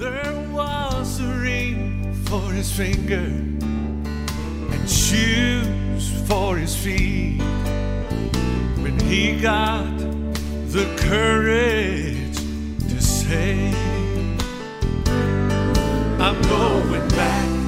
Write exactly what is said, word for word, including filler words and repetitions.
There was a ring for his finger and shoes for his feet. When he got the courage to say, I'm going back